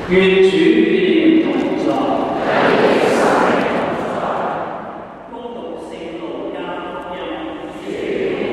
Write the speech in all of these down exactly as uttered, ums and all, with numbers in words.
願主與你同在。恭讀聖路加福音。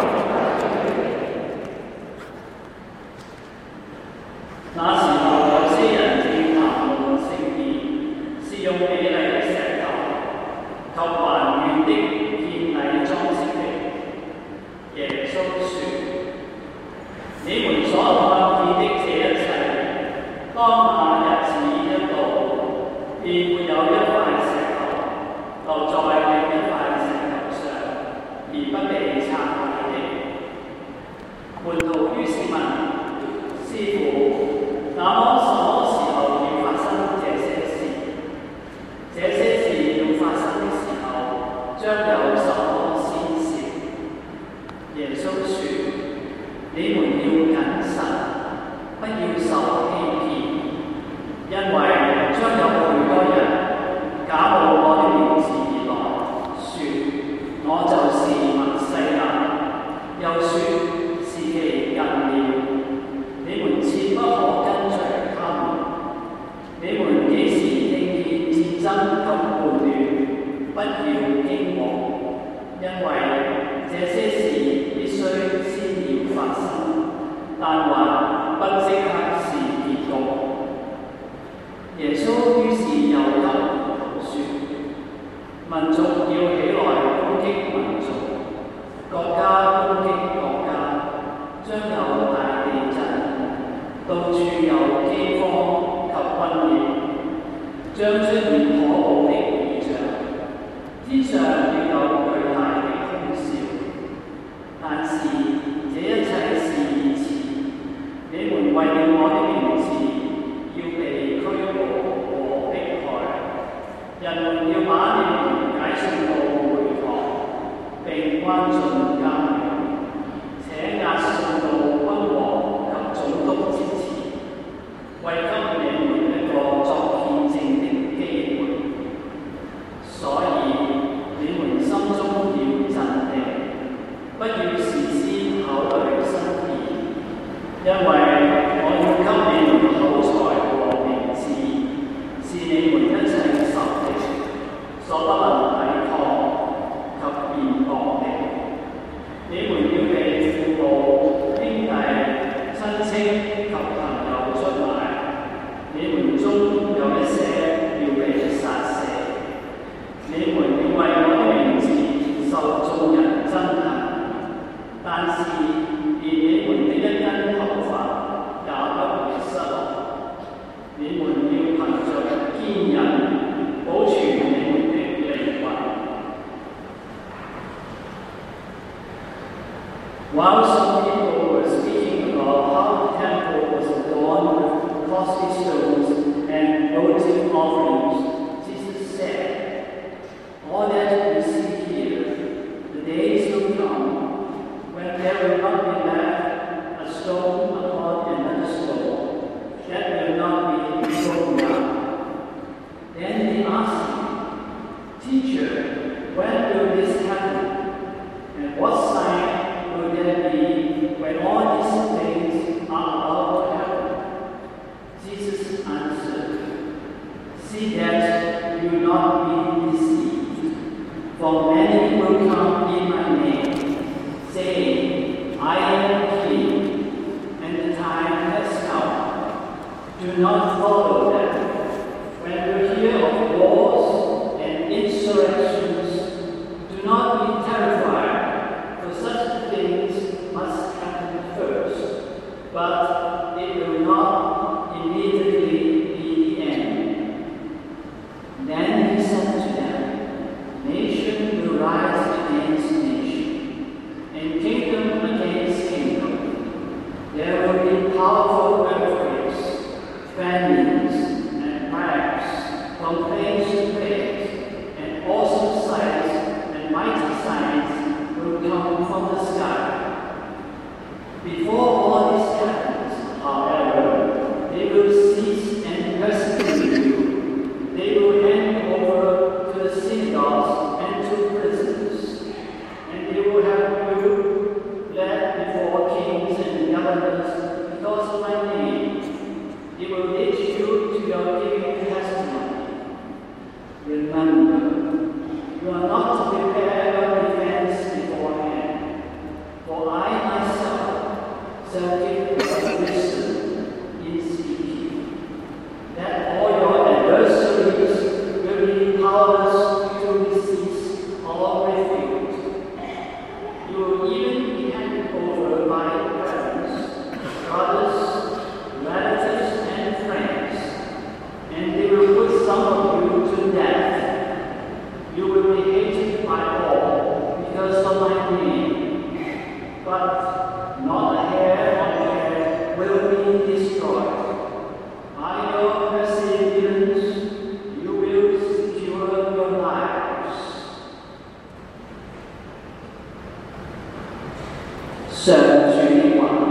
那時候有些人正談論聖殿是用美麗的石頭及還原的獻禮裝飾的。耶穌說：你們所看見的這一切，當那日子一到，便沒有一塊石頭留在另一塊石頭上，而不被拆毀的。門徒於是問：師傅，那麼什麼時候要發生這些事？這些事要發生的時候，將有什麼先兆？耶穌說：你們要謹慎，不要受欺騙，因為將有許多人假冒我的名字而來，說我就是默西亞，又說時期近了。你們切不可跟隨他們。你們幾時聽見戰爭及叛亂，不要驚惶，因為這些事必須先要發生，但還不即刻是結局。耶穌於是又給門徒說：民族要起來攻擊民族，國家攻擊國家，將有大地震，到處有饑荒及瘟疫，將出現可怖的異象，天上要有巨大的凶兆。但是這一切是以前，你們為了我的名字要被拘捕和迫害，人們要把你們解送到會堂，並關進監獄，且押送到君王及總督之前，為給你們一個作見證的機會。所以你們心中要鎮定，不要事先考慮身體，因為我要給你們口才和明智，是你們一切仇敵所不能抵抗及辯駁的。你們要被父母、兄弟、親戚及朋友出賣，你們中有一些要被殺死。你們要為我的名字受眾人憎恨，但是連你們的一根頭髮也不會失落。你們要憑着堅忍保存你們的靈魂。While some people were speaking about how the temple was adorned with costly stones and votive offerings, Jesus said, all that you see here, the days will come when there will not be left a stone upon another stone that will not be broken down. Then they asked him, Teacher, when will this happen? And what sign will there be when all these things are about to happen? Jesus answered, see that you not be deceived, for many will come in my name, saying, I am King, and the time has come. Do not follow them. When you hear of wars and insurrections, do not be terrified, for such things must happen first, but it will not immediately be the end. Then he said to them, nation will rise against nation, and kingdom against kingdom. There will be powerful earthquakes, famines, and plagues, complaints and plagues, and awesome sights and mighty signs will come from the sky. Before all this happens, however, they will seize and persecute you. They will hand you over to the synagogues and to prisons, and they will have you led before kings and governors because of my name. They will teach you are giving testimony, remember, you are not to prepare your defense beforehand, for I myself shall give you wisdom in speaking, that all your adversaries will be powerless to resist or refute. You will even be handed over by parents, brothers, relatives, and friends, and they will put some of you to death. You will be hated by all because of my name, but not a hair on your head will be destroyed. By your perseverance, you will secure your lives. Psalm twenty-one.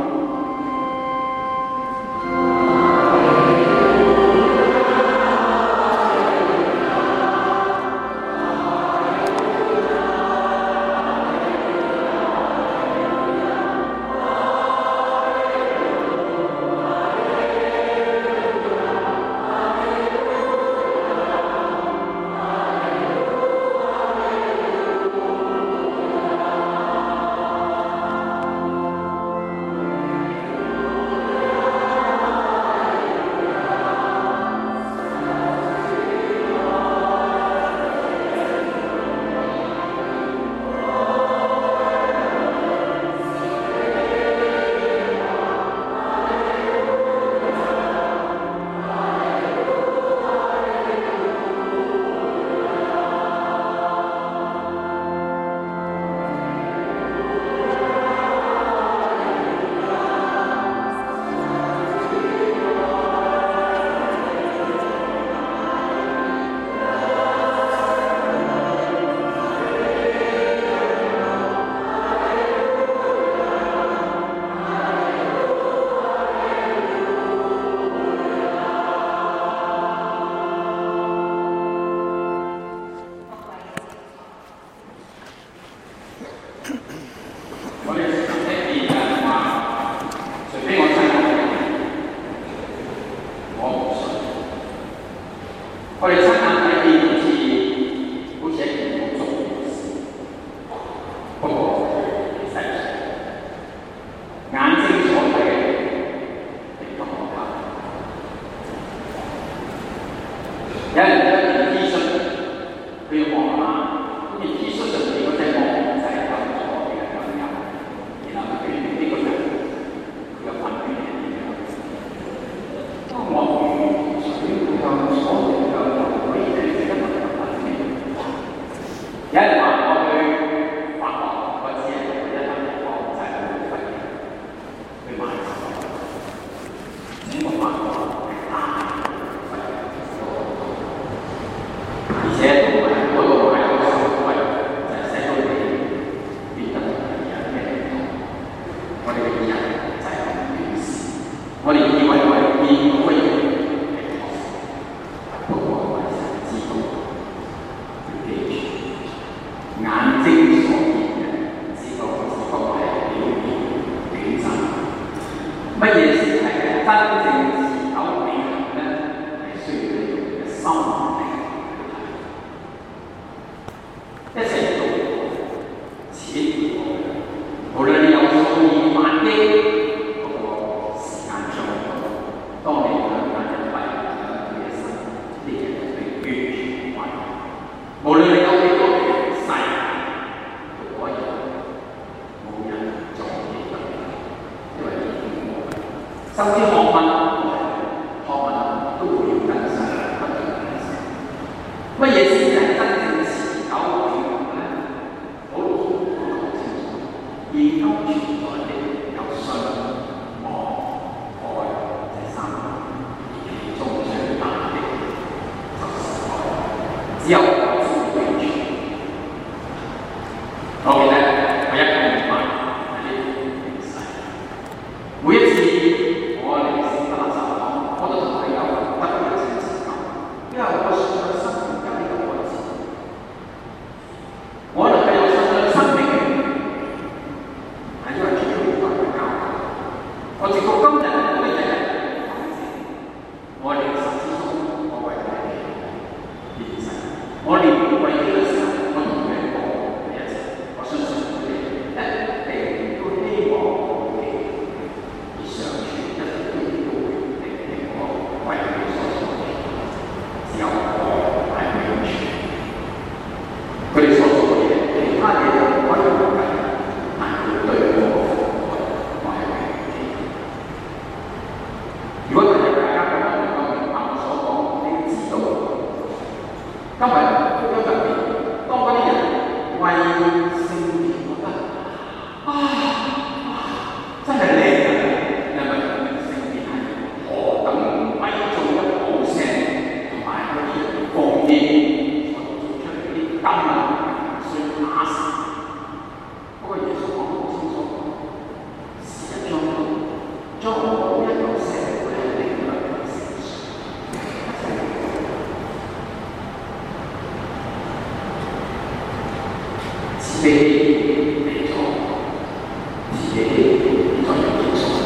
今日福音入邊，當嗰啲人為聖殿覺得啊，真係靚嘅，因為聖殿係何等威重嘅寶石，同埋嗰啲奉獻所做出嚟啲金啊，所以打死。不過耶穌講得好清楚，是一將將冇一個社會係另外一個城市。自己嚟咗，自己再有結束。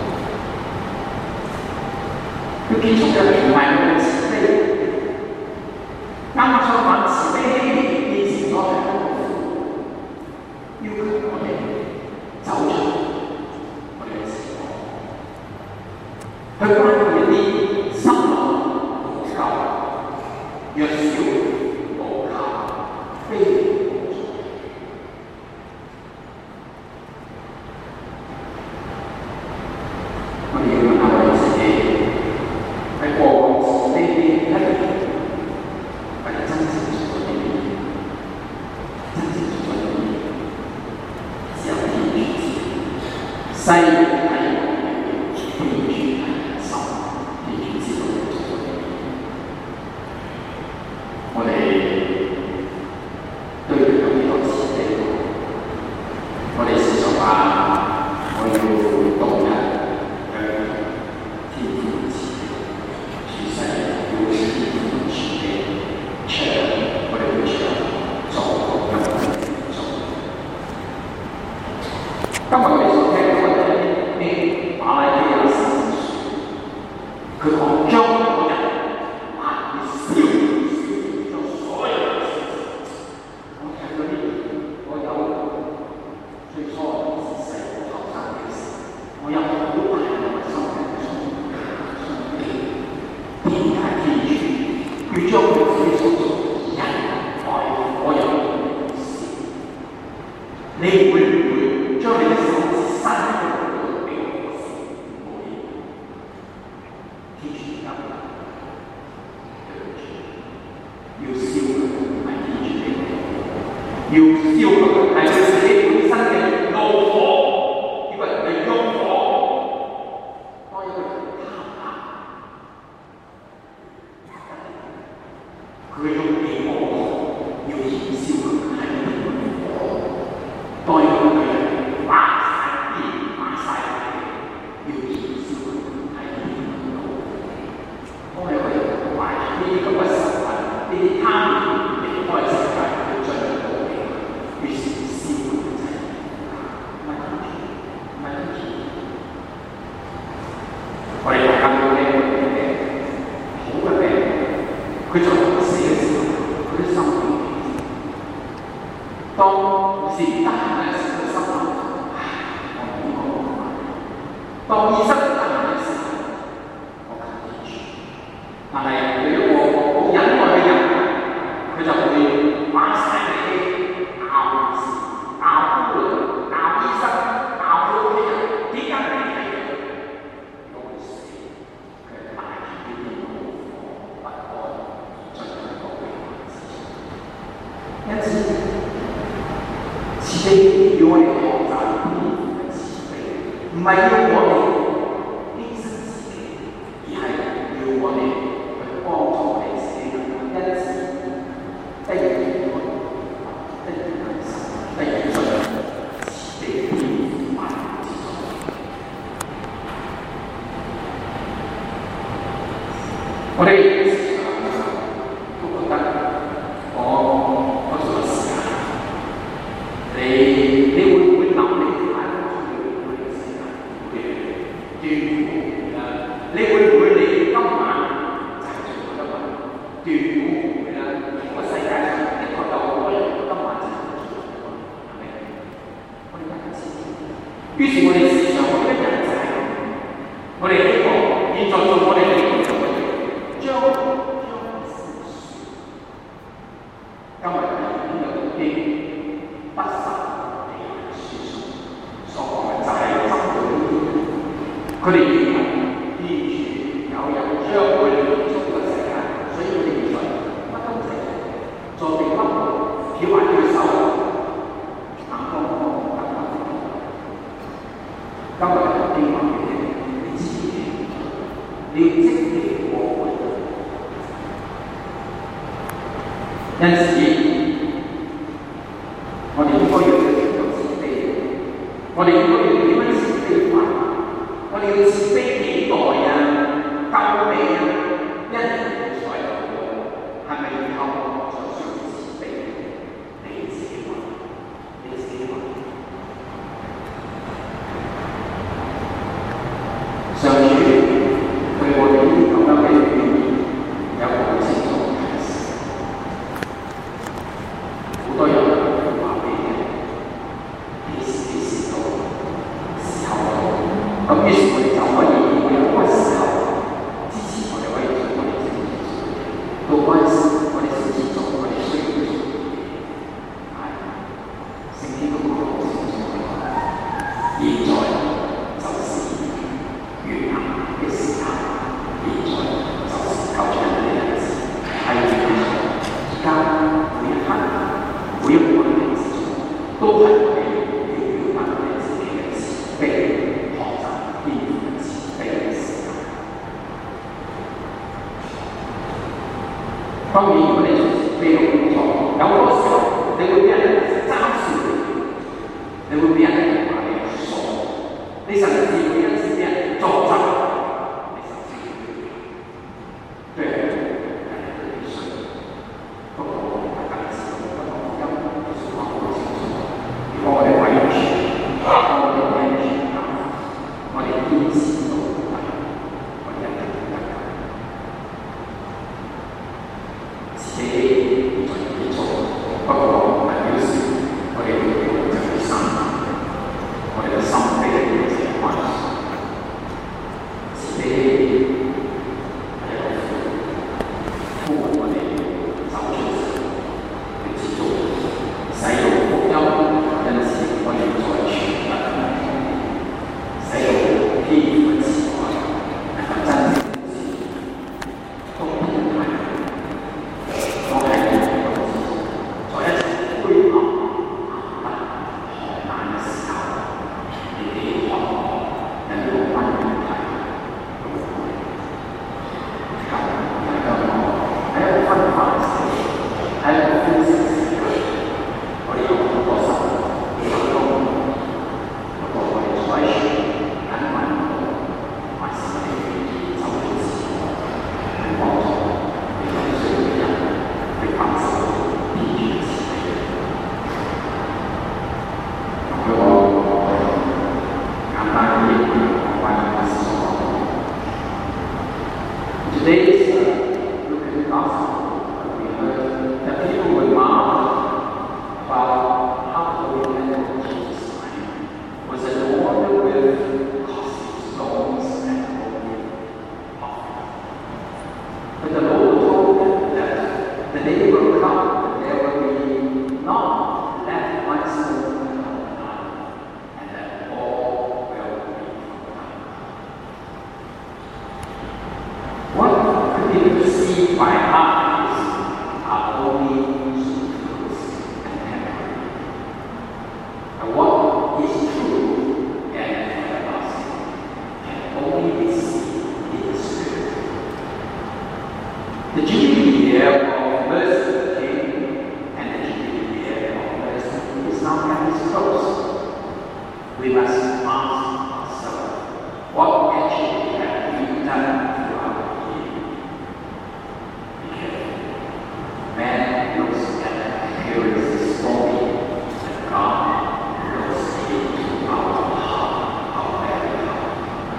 要結束嘅唔係我哋慈悲，啱啱相反，慈悲變成咗係要求我哋走出我哋嘅死亡，去關顧一啲心靈無救、弱小、無靠、非。西係天主係心，天主知道你做咗啲咩。我哋對佢有幾多慈悲？我哋時常話我要懂得向天父慈悲，處世要天父慈悲，唱我哋會唱做咁樣做。今日我哋所聽到馬拉基亞先書，佢講將嗰人啊要燒燒將所有嘅事情。我睇嗰啲，我有最初嗰時細個後生嘅時，我有好大嘅心嘅信點解天主要將佢自己所做人愛我有嘅事？你會唔會將你嘅手指伸喺度？要燒佢係佢自己本身嘅怒火，以為係慾火。當一個人貪婪，佢用幾個火要燃燒佢係呢個慾火。當一個人話曬啲話曬嘅，要燃燒佢係呢個慾火。當一個人懷呢啲咁嘅仇恨，呢啲貪念離開世界，佢進入到於是燒佢嘅仔，唔係跟住，唔係跟住。我哋大家都聽過嘅病，好嘅病，佢在死嘅時候，佢啲心點？當護士唔得閒嘅時候，佢心諗：唉，我唔應該咁話。當醫生唔得閒嘅時候，我靠天主。但係對於一個好忍耐嘅人，佢就會話晒你。鬧事、鬧官、鬧醫生、鬧佢屋企人，點解唔理佢？如果佢死，佢係帶住呢啲怒火不安進入到佢嘅事情。因此，慈悲要我哋學習天父嘅慈悲，唔係要我哋犧牲自己，而係要我哋去幫助我哋自己因此得以平安。我哋時常都覺得我我做咗時間，你你會唔會諗你點解我要做呢個時間嘅斷估啦？你會唔會你今晚就係做今晚斷估啦？個世界上的確有好多人今晚就係做今晚，係咪？我哋大家知。於是我哋時常我哋嘅人就係咁，我哋希望現在做我哋嘅工作。將將今日嘅呢個經不實地書上所講嘅就係針對呢啲，佢哋認為天主有人將佢哋結束嘅世界，所以佢哋認為乜都唔使做。 喜欢这个手，然后今日嘅地方嘅你自己，你要積極過活。因此，我哋應該要做到慈悲，我哋應該要點樣慈悲法？我哋要慈悲幾代啊？救命啊！一年才有過，係咪以後就需要慈悲？你自己話，你自己話。上主對我哋呢啲咁樣嘅語言有個好清楚嘅提示，好多人會話俾你幾時幾時到，時候到，咁於是我哋就可以會有個時候支持我哋可以做我哋自己做嘅嘢，到嗰陣時我哋先至做我哋需要做嘅嘢。係聖經都講得好清楚，現在就是月牙嘅時間，現在就是救出嘅日子，係而家每一刻每一個嘅日子都係我哋要表達我哋自己嘅慈悲，學習天父嘅慈悲嘅時間。當然，如果你做慈悲嘅工作，有好多時候你會俾人嘲笑你，你會俾人話你傻，你甚至會因此俾人作責，你甚至對人哋對你衰。不過大家知道，不過福音嘅説話好清楚，如果我哋委住，我哋委住，我哋堅持到底，我哋一定得㗎。自己唔再結束，不過唔係表示我哋會用自己心，我哋嘅心俾你哋自己關係。自己係一個呼喚我哋走出去接觸，使用福音，因此我哋再傳達使用天父嘅慈愛，能夠真正嘅慈愛，都唔係我係人嘅在一齊灰暗但寒冷嘅時候，你哋渴望有呢個溫暖體到我哋。咁大家講喺一個分化嘅時期，喺一個分析嘅時間，我哋有好多手手工，不過我哋採取緊穩步，還是我哋願意走出自我，去幫助你有需要嘅人，去感受天主嘅慈悲。咁佢話簡單啲講關於我所講嘅。Today's look at the gospel. We heard that people would marvel about how the Holy Jesus' time was adorned with costly stones and holy offerings. But the Lord told them that the day will come that there will be not left one stone upon another, and that all will be forgotten. What could be perceived by eyes are only superfluous and temporary. And what is true and everlasting can only be seen in the Spirit. The Jubilee year of mercy came, and the Jubilee year of mercy is now coming close. We must ask ourselves, what actually have we done throughout the year? Be careful. Man looks at the appearance slowly, and God looks into our heart, our very heart.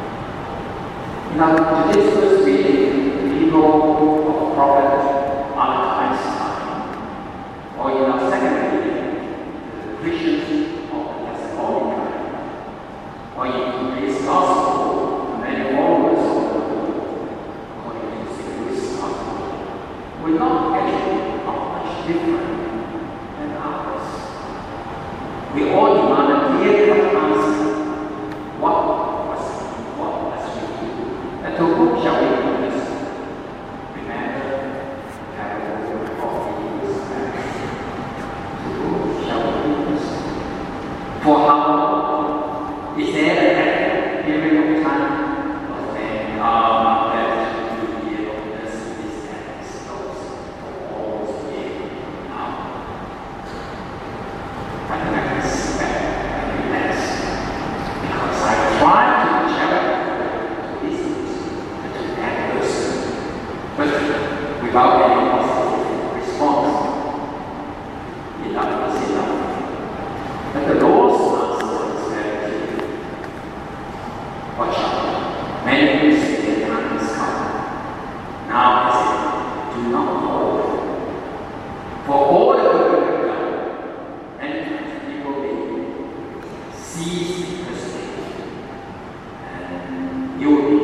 Now, today's first reading, the people of Prophet Malachi's time, or in our second reading, the Christians of Thessalonica, or in today's gospel, the many followers of the Lord, according to Saint Luke's gospel, will not actually are much different than ours. We all demand a clear-cut answer. What was what must we do? And to whom shall we listen? Remember the parable of the Samaritan.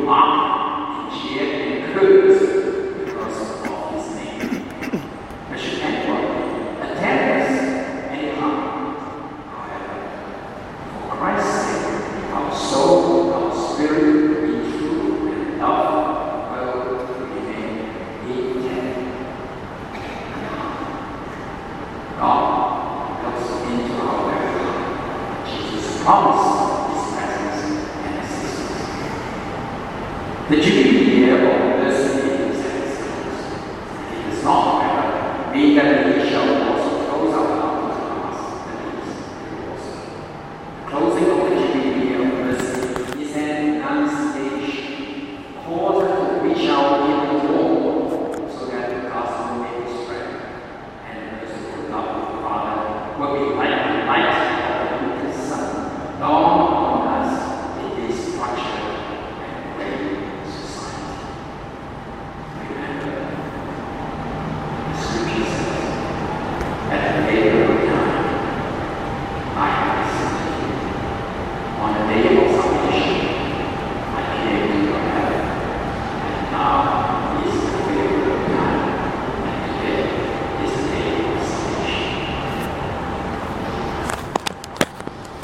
mock and jeer and curse because of his name. But should anyone attack us anyhow, however, for Christ's sake, our soul, our spirit, in truth and love will remain intact. God goes into our very heart. Jesus promised his presence and assistance. The Jews